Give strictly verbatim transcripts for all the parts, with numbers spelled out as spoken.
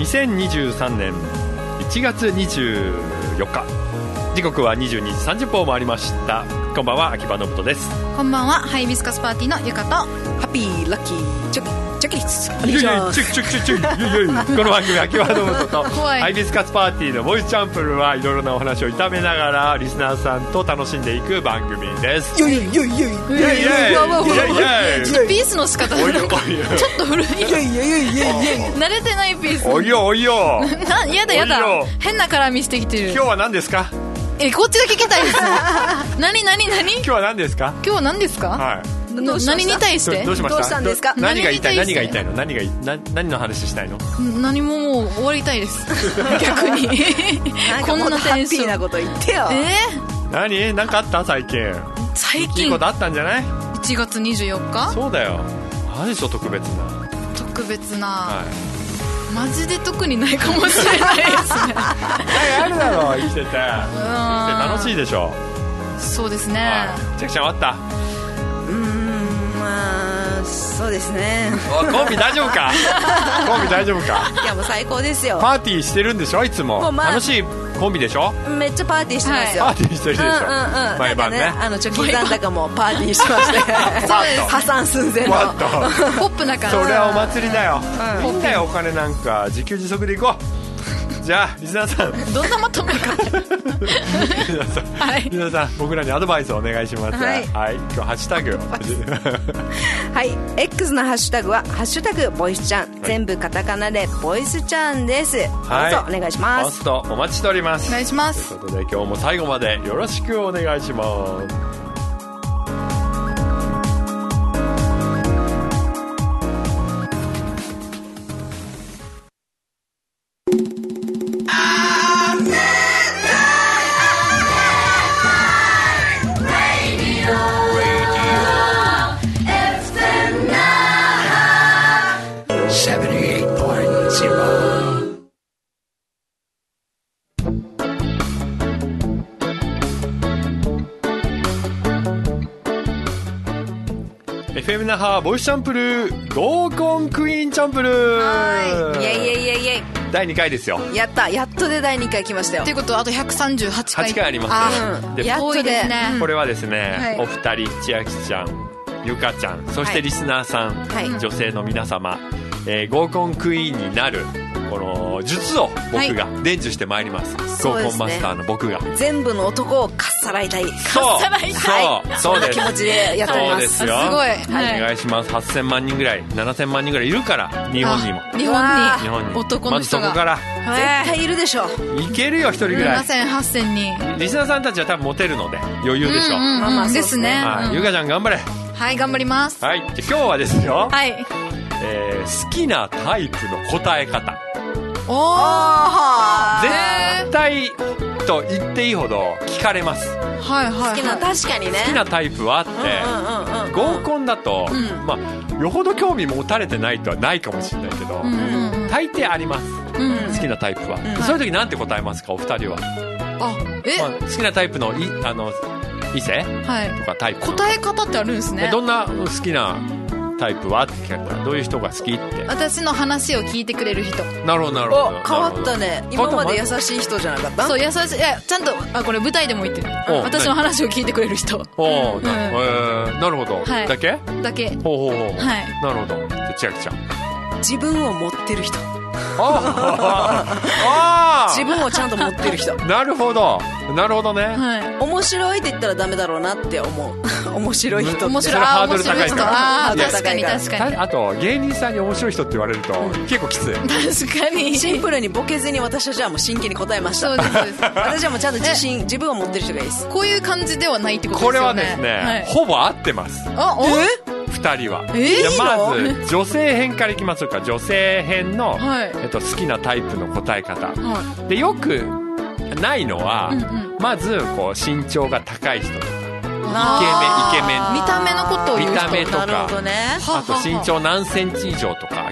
にせんにじゅうさんねんいちがつにじゅうよっか、時刻はにじゅうにじさんじゅっぷんを回りました。こんばんは、秋葉信人です。 こんばんは、ハイビスカスパーティーのゆかとハッピーラッキーチョキチョキリスこの番組、秋葉信人とハイビスカスパーティーのボイスチャンプルはいろいろなお話を炒めながらリスナーさんと楽しんでいく番組です。 イエイイエイイエイイエイイエイイエイピースの仕方がちょっと古い。 イエイイエイイエイイエイ慣れてないピース。 おいよおいよやだやだ、変な絡みしてきてる。 今日は何ですか？ え、こっちが聞きたいです。何何何？ 今日は何ですか？ 今日は何ですか？ はい。 何に対してどうしました？ どうしたんですか？ 何が言いたい？何が言いたいの？何がな何の話したいの？ 何ももう終わりたいです。逆に。 こんなハッピーなこと言ってよ。 えー？何？何かあった？最近。 最近。 いいことあったんじゃない？ いちがつにじゅうよっか？ そうだよ。何でしょ特別な。 特別な。 はい。 マジで特にないかもしれないですね。 あるだろう、生きてて。生きて楽しいでしょ。 そうですね。 はい、ちゃきちゃんあった？ うーん、まあそうですね。 コンビ大丈夫か？コンビ大丈夫か？ いやもう最高ですよ。 パーティーしてるんでしょいつも。もまあ、楽しいコンビでしょ？ めっちゃパーティーしてますよ。 はい、パーティーしてるでしょ。うんうんうん、毎晩ね。 ね、あの貯金残高もパーティーしてまして。破産寸前の。 ポップな感じ。 それはお祭りだよ。いいんだよ、お金なんか自給自足でいこう。じゃあリスナーさん、 どんなまとめか。 リスナーさん、はい、リスナーさん、僕らにアドバイスをお願いします。はい、はい、今日ハッシュタグはい、 X のハッシュタグはハッシュタグボイスちゃん、はい、全部カタカナでボイスちゃんです。はい、どうぞお願いします。 ポストお待ちしております。 お願いします。 ということで今日も最後までよろしくお願いします。エフエム 那覇ボイスチャンプル合コンクイーンチャンプル。 はい、イエイイエイイエイイエイ。 だいにかいですよ。 やったやっとでだいにかい来ましたよ。 ということはあとひゃくさんじゅうはちかい。 はちかいあります。 あ、うん、 でやっとですね。 これはですね、はい、お二人、千秋ちゃん、ゆかちゃん、そしてリスナーさん、はい、女性の皆様、えー、合コンクイーンになるこの術を僕が伝授してまいります。はい、合コンマスターの僕が、ね、 全部の男をかっさらいたい。かっさらいたい。 そう、そうです。 気持ちでやっております。 そうですよ。 すごい。はい、 お願いします。はっせんまんにんぐらい、ななせんまんにんぐらいいるから、日本にも。 日本に。 日本に。 男の人が。 まずそこから。 絶対いるでしょ。 いけるよ、一人ぐらい。 ななせん、はっせんにん。 リスナーさんたちは多分モテるので、余裕でしょ。 うんうんうん、まあまあですね。 はい。ゆかちゃん頑張れ。 はい、頑張ります。 はい。じゃ今日はですよ。 はい。 えー、好きなタイプの答え方。 おー、 絶対と言っていいほど聞かれます。 はいはい、はい、 好きな、確かにね、 好きなタイプはあって、うんうんうんうん、合コンだと、うん、まあよほど興味持たれてないとはないかもしれないけど、うんうんうん、大抵あります、うん、好きなタイプは、うん、そういう時なんて答えますかお二人は。 あ、え、 まあ、好きなタイプのいあの異性、はい、とかタイプ答え方ってあるんですね。 どんな好きなタイプはって聞かれたらどういう人が好きって。 私の話を聞いてくれる人。 なるほどなるほど。 変わったね。今まで優しい人じゃなかった？ そう、優しい。いや、ちゃんと、あ、これ舞台でも言ってる。私の話を聞いてくれる人。 おー、うん、な, えー、なるほど、はい、だけだけ。 ほうほうほう、 はい、 なるほど。じゃあ千秋ちゃん。 自分を持ってる人。 あ自分をちゃんと持ってる人。 なるほどなるほどね、 はい、面白いって言ったらダメだろうなって思う。面白い人って面白い、 ハードル高いから。 あ、確かに確かに。 あと芸人さんに面白い人って言われると、うん、結構きつい。 確かに。 シンプルにボケずに私たちはもう真剣に答えました。そうですそうです。私はもうちゃんと自信、自分を持ってる人がいいです。 こういう感じではないってことですよね。 これはですね、はい、ほぼ合ってます。 あ、おえふたりは。 えー、 じゃまず女性編からいきましょうか。女性編の、はい、えっと、好きなタイプの答え方、はい、でよくないのは、うんうん、まずこう身長が高い人とかイケメンイケメン見た目のことを言う人。 見た目とか、 なるほどね、 あと身長何センチ以上とか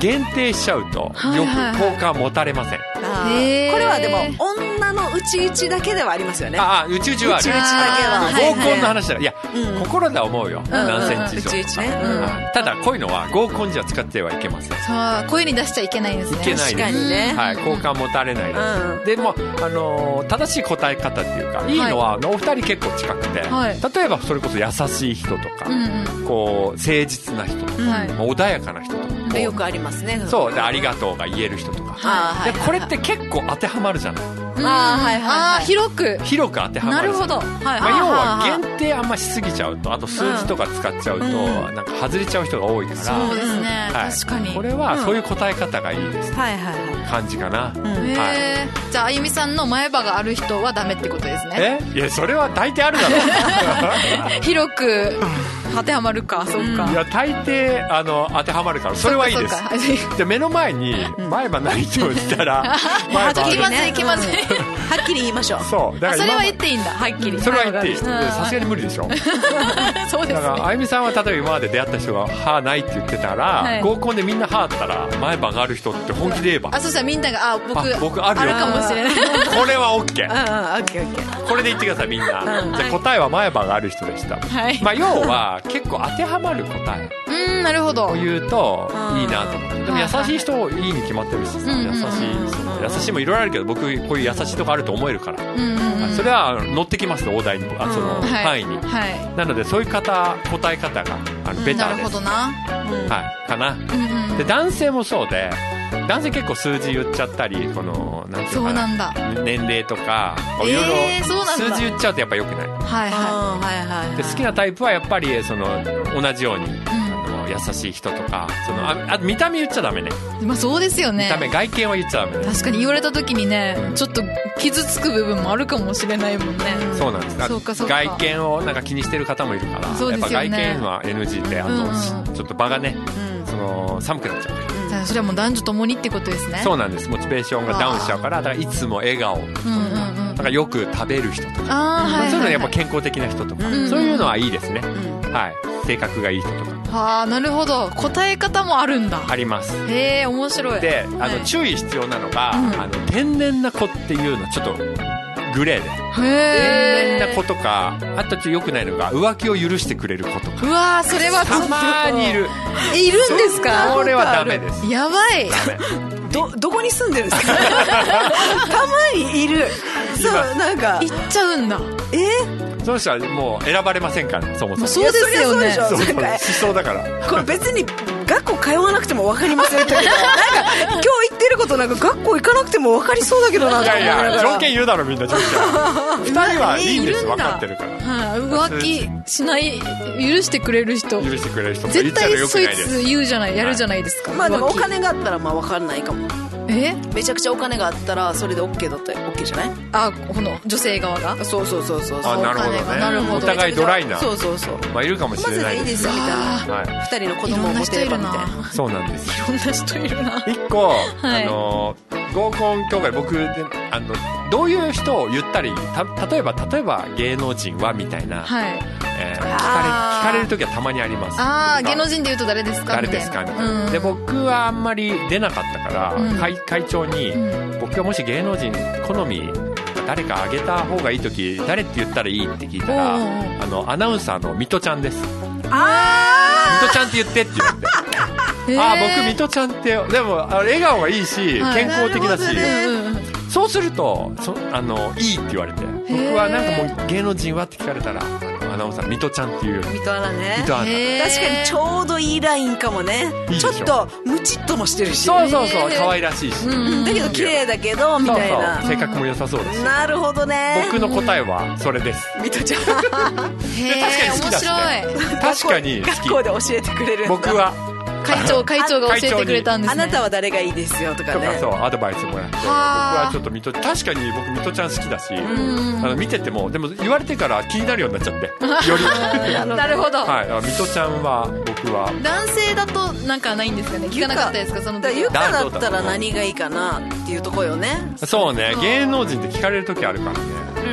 限定しちゃうとよく好感持たれません。 あこれはでも女のうちうちだけではありますよね。 ああ、うちうちはある。 うちうちだけは合コンの話だから、いや、うん、心では思うよ、うん、何センチ以上、 うちうちね、うん、 ただこういうのは合コンじゃ使ってはいけません。 そう、声に出しちゃいけないんですね。 いけないです。 確かにね、 はい、好感持たれないです、うん、でも、あのー、正しい答え方っていうかいいのは、はい、お二人結構近くて、はい、例えばそれこそ優しい人とか、うんうん、こう誠実な人とか、はい、穏やかな人とかよくありますね。 そうで、ありがとうが言える人とか、 はい、 でこれって結構当てはまるじゃない。 あ、はいはい、あ、広く広く当てはまる。 なるほど、はい、 まあ、要は限定あんましすぎちゃうと、あと数字とか使っちゃうと、うん、なんか外れちゃう人が多いから、 そうですね、はい、確かにこれはそういう答え方がいいです、うん、はいはいはい、感じかな、うん、 はい、じゃああゆみさんの前歯がある人はダメってことですね。 え、いやそれは大抵あるだろう広く当てはまるか、そうか、 いや大抵あの当てはまるからそれはいいです。で目の前に前歯ない人をしたら前歯ある、いきませんいきません、 はっきり言いましょう。 そうだからそれは言っていいんだ、はっきり、 それは言っていい。さすがに無理でしょそうですね。 だからあゆみさんは例えば今まで出会った人が歯ないって言ってたら、はい、合コンでみんな歯あったら前歯がある人って本気で言えば、 あ、そしたらみんなが、あ、僕あ僕あるよ、 あるかもしれない。 これは OK、 ああ、OK OK、 これで言ってくださいみんな、うん、じゃあ答えは前歯がある人でした、はい、まあ、要は結構当てはまる答え、 うん、なるほど、 を言うといいなと思って。でも優しい人いいに決まってるしさ、優しい、優しいもいろいろあるけど、僕こういう優しいとこあると思えるから、それは乗ってきますお題に、あ、その範囲に、はいはい、なのでそういう方答え方があのベターです、うん、なるほどな、はい、かな、うんうん、で男性もそうで、男性結構数字言っちゃったり、このなんていうのかな、そうなんだ、年齢とかいろいろ数字言っちゃうとやっぱ良くない、はいはい、で好きなタイプはやっぱりその同じように、うん、あの優しい人とか、その あ, あ見た目言っちゃダメね、 まあ、そうですよね、 見た目外見は言っちゃダメね。 確かに言われた時にね、うん、ちょっと傷つく部分もあるかもしれないもんね。 そうなんです。そうかそうか、外見をなんか気にしてる方もいるから、そうですよね、やっぱ外見は エヌジー で、あの、うん、ちょっと場がね、うん、その寒くなっちゃうから、 うん、それはもう男女ともにってことですね。 そうなんです。モチベーションがダウンしちゃうから、だからいつも笑顔とか、うんうんうん、だからよく食べる人とか、あ、はいはいはい、そういうのはやっぱ健康的な人とか、うんうん、そういうのはいいですね、うん、はい、性格がいい人とか。 はあ、なるほど、答え方もあるんだ。 あります。 へえ、面白い。 で、あの、はい、注意必要なのが、うん、あの天然な子っていうのはちょっとグレーで、へ天然な子とか、あとちょっと良くないのが浮気を許してくれる子とか。 うわー、それはたまにいる。 いるんですか？ これはダメです。 やばい。 ダメ。 どどこに住んでるんですか？たまにいる。そう、なんか行っちゃうんだ。 え？ その人はもう選ばれませんから、そもそも。 そうですよね。 そうそう、思想だから。 これ別に学校通わなくても分かりませんけど、なんか今日言ってることなんか学校行かなくても分かりそうだけどな。 いやいや、条件言うだろみんな。条件ふたりはいいんです、分かってるから。 はい、浮気しない、許してくれる人、 許してくれる人絶対そいつ言うじゃない、やるじゃないですか。 まあでもお金があったらまあ分かんないかも。 え、めちゃくちゃお金があったらそれで OK だったら OK じゃない？ あ、この女性側が、 そうそうそうそう、 あ、なるほどね、なるほど、お互いドライな、 そうそうそう、 まあいるかもしれないです。 まずいいですよみたいな、はい、ふたりの子供を持てればみたいな。 そうなんです、 いろんな人いるな。 一個、はい、あの合コン協会、僕であのどういう人を言ったり、た例えば例えば芸能人はみたいな、はい、えー、聞かれ聞かれる時はたまにあります。 ああ、芸能人で言うと誰ですか誰ですかみたいな、うん、で僕はあんまり出なかったから、うん、会, 会長に、うん、僕がもし芸能人好み誰かあげた方がいい時誰って言ったらいいって聞いたら、あのアナウンサーのミトちゃんです。あミトちゃんって言ってって言われてああ、僕ミトちゃんって、でも笑顔がいいし、はい、健康的だし、そうするとそあのいいって言われて、僕はなんかもう芸能人はって聞かれたらアナウンサーミトちゃんっていうよりミトアナね、 ミトアナ、 確かにちょうどいいラインかもね。いいちょっとムチっともしてるし、 そうそうそう、可愛らしいし、 うん、だけど綺麗だけどみたいな、 そうそう、性格も良さそうです。 なるほどね、 僕の答えはそれです、 ミトちゃん。 で確かに好きだしね、確かに好き、 学校で教えてくれるんだ。 僕は会長会長が教えてくれたんですね。 あなたは誰がいいですよとかね、 とか、そうアドバイスもらって、僕はちょっとミト、確かに僕ミトちゃん好きだし、あの見てても、でも言われてから気になるようになっちゃってよりなるほど、 はい、ミトちゃんは僕は男性だとなんかないんですかね、聞かなかったですか、その時。 ゆかだったら何がいいかなっていうとこよね。 そうね、芸能人って聞かれる時あるからね、うん、僕気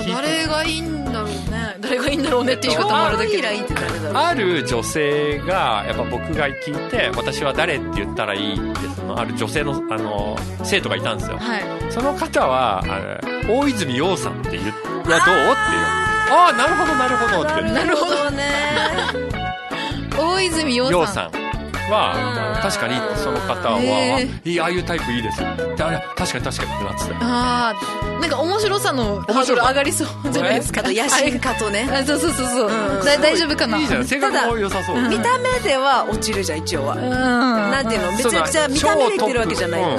聞いて誰がいいんだろうね誰がいいんだろうねっていう言い方もあるだけどある女性がやっぱ僕が聞いて私は誰って言ったらいいってそのある女性の、あの生徒がいたんですよ、はい、その方はあの大泉洋さんって言うはどうっていうああなるほどなるほどってなるほどね大泉洋さんは確かにその方は、いいああいうタイプいいですよってあれ確かに確かにってなってたああなんか面白さのハードル上がりそうじゃないですか、 あと野心家とねあそうそうそうそう、うん、だ大丈夫かないいじゃん性格も良さそう、 うん、見た目では落ちるじゃん一応は、うん、なんていうのめちゃくちゃ見た目で言ってるわけじゃない、うん、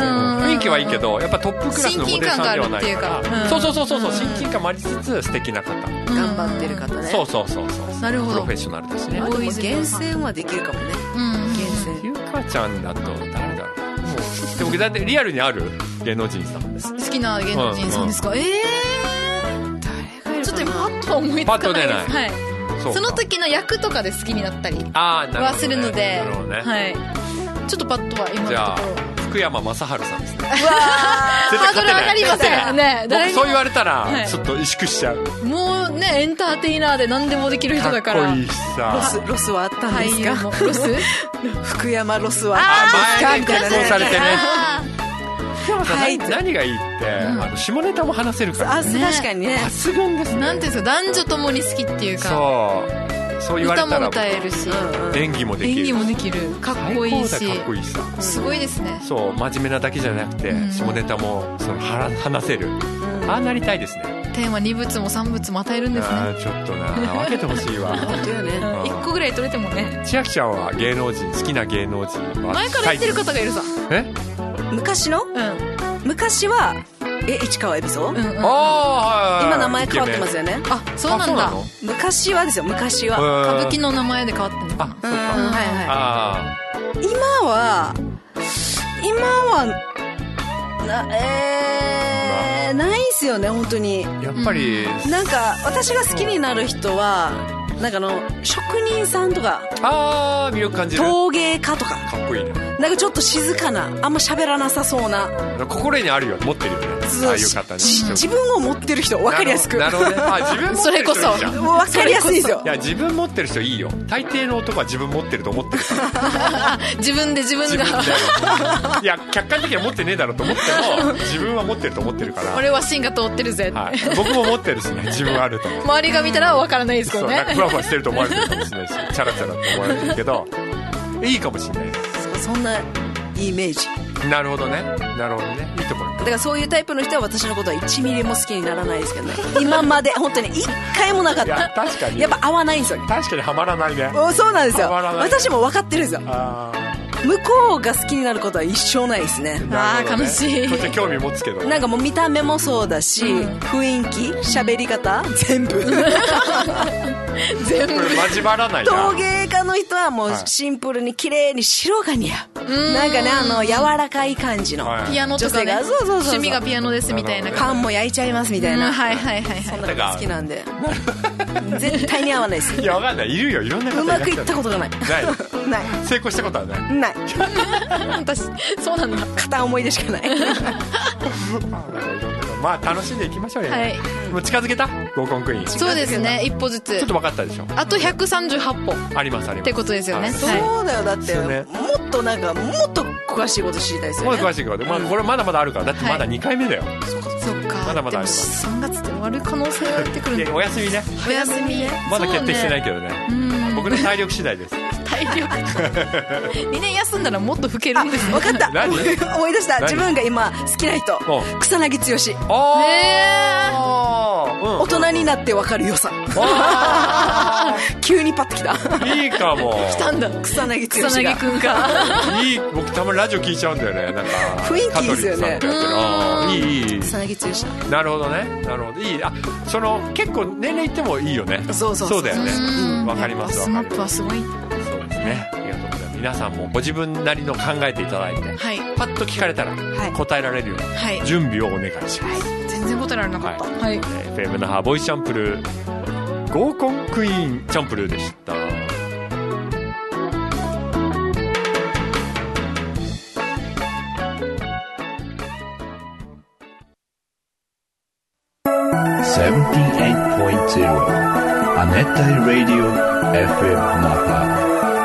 雰囲気はいいけどやっぱトップクラスのモデルさんではないから、うん、そうそうそうそうそう親近感もありつつ素敵な方、うん、 頑張ってる方ねそうそうそうそうなるほどプロフェッショナルだしねでも厳選はできるかもね、うん、厳選ゆかちゃんだと誰だろうもうでもだってリアルにある芸能人さんです好きな芸能人さんですか、うんうん、えー誰がいるかなちょっと今パッと思いつかないパッと出ない、 はい、そ, その時の役とかで好きになったりはするので、ねはい、ちょっとパッとは今のところじゃあ福山雅治さんですねうわハードル上がりませんね僕そう言われたらちょっと萎縮しちゃう、 はい、もうねエンターテイナーで何でもできる人だからかっこいいしさロス、ロスはあったんですかロス福山ロスはあったんですかみたいなね前に放送されてねはい、何がいいって、うん、あの下ネタも話せるから、 ね、あ確かにね抜群ですねなんていうんですか男女ともに好きっていうかそうそう言われたら歌も歌えるし、 うんうん、演技もできる演技もできるかっこいいしかっこいいしさすごいですねそう真面目なだけじゃなくて、うん、下ネタもその話せる、うん、ああなりたいですねテーマに物もさん物も与えるんですねあちょっとな分けてほしいわ本当よね、 うん、いっこぐらい取れてもね千秋ちゃんは芸能人好きな芸能人は前から言ってる方がいるさえ昔の、うん昔はえ市川海老蔵、うんうん、 あ今名前変わってますよねあそうなんだ昔はですよ昔は歌舞伎の名前で変わってるのかなあ、うん、はいはい今は今はなえー、まあ、ないっすよね本当にやっぱり、 うん、なんか私が好きになる人はなんかあの職人さんとかあー魅力感じる陶芸家とかかっこいいねなんかちょっと静かなあんま喋らなさそうな心にあるよ持ってるよねああいう方に自分を持ってる人分かりやすくなるほどねあ自分持ってる人いいじゃんそれこそもう分かりやすいですよいや自分持ってる人いいよ大抵の男は自分持ってると思ってるから自分で自分が自分でいや客観的には持ってねえだろうと思っても自分は持ってると思ってるから俺は芯が通ってるぜ、 はい、僕も持ってるしね自分あると周りが見たら分からないですけどねふわふわしてると思われてるかもしれないしチャラチャラって思われてるけどいいかもしれないそ, そんないいイメージなるほどねなるほどねいいところだからそういうタイプの人は私のことはいちミリも好きにならないですけどね今まで本当にいっかいもなかったいや確かにやっぱ合わないんですよ確かにはまらないねそうなんですよ私も分かってるんですよあ向こうが好きになることは一生ないですねああ、ね、悲しいそして興味持つけど、ね、 なんかもう見た目もそうだし、うん、雰囲気喋り方全部全部交わらないな陶芸家の人はもうシンプルに綺麗に白が似合う、はい、なんかねあの柔らかい感じのピアノとかねそうそうそうそう趣味がピアノですみたいなパンも焼いちゃいますみたいな、うん、 はいはいはいはいそんなのが好きなんで絶対に合わないですいやわかんないいるよいろんな方うまくいったことがないないない成功したことはないない私そうなんだ片思いでしかないまあ楽しんでいきましょうよ、 はい、 もう近づけた合コンクイーンそうですね一歩ずつちょっと分かったでしょあとひゃくさんじゅうはっぽありますありますってことですよね、はい、 そうだよだって、ね、もっとなんかもっと詳しいこと知りたいですよねもっと詳しいこと、まあ、これまだまだあるからだってまだにかいめだよ、はい、 そっかそっかまだまだありますさんがつって終わる可能性が出てくるんでお休みねお休みねまだ決定してないけどねうん僕の体力次第です体力にねん休んだらもっと老けるんです分かった何思い出した自分が今好きな人草薙剛あへー、 うん、大人になって分かる良さ急にパッときたいいかも来たんだ草薙剛草薙くんかいい僕たまにラジオ聞いちゃうんだよねなんか雰囲気いいですよねいいいい草薙剛なるほどねなるほどいいあその結構年齢いってもいいよねそうそうそうだよね分かりますスマップはすごいそうですねありがとうございます皆さんもご自分なりの考えていただいて、はい、パッと聞かれたら答えられるように、はい、準備をお願いします、 はい、全然答えられなかった、はいはい、 エフエム 那覇ボイスチャンプルー合コンクイーンチャンプルーでした。 セブンティーエイトポイントゼロ 亜熱帯ラディオ エフエム Naha。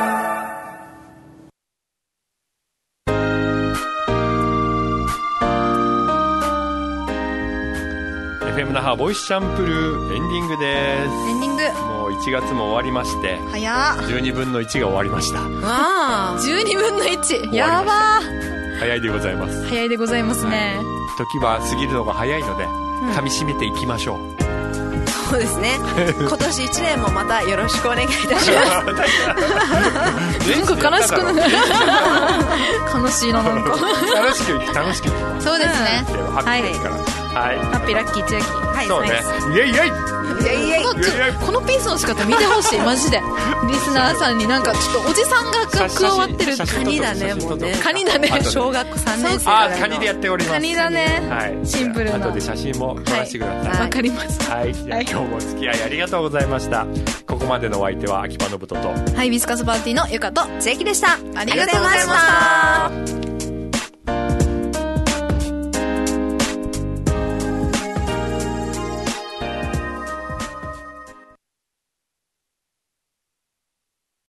エフエム 那覇ボイスチャンプルーエンディングです。 エンディング。 もういちがつも終わりまして、 早っ。 じゅうにぶんのいちが終わりました。 ああ、じゅうにぶんのいち。やばー。 早いでございます。 早いでございますね。 はい、時は過ぎるのが早いので、噛み締めていきましょう。 そうですね。今年いちねんもまたよろしくお願いいたします。なんか悲しくなる。悲しいな、なんか。 楽しく楽しく。 そうですね。 ハッピーですから。はい。 ハッピーラッキー千秋。はい。 そうね。イエイイエイ。 いやいやいや、このピースの仕方見てほしい、マジで。リスナーさんになんかちょっとおじさんが加わってる。 カニだね、もうね。 カニだね。 小学さんねん生。 あ、カニでやっております。 カニだね。 はい。 シンプルな。 後で写真も撮らせてください。 わかりました。 はい。今日もお付き合いありがとうございました。ここまでのお相手は秋葉信人と、 はい、ビスカスパーティーのゆかと千秋でした。 ありがとうございました。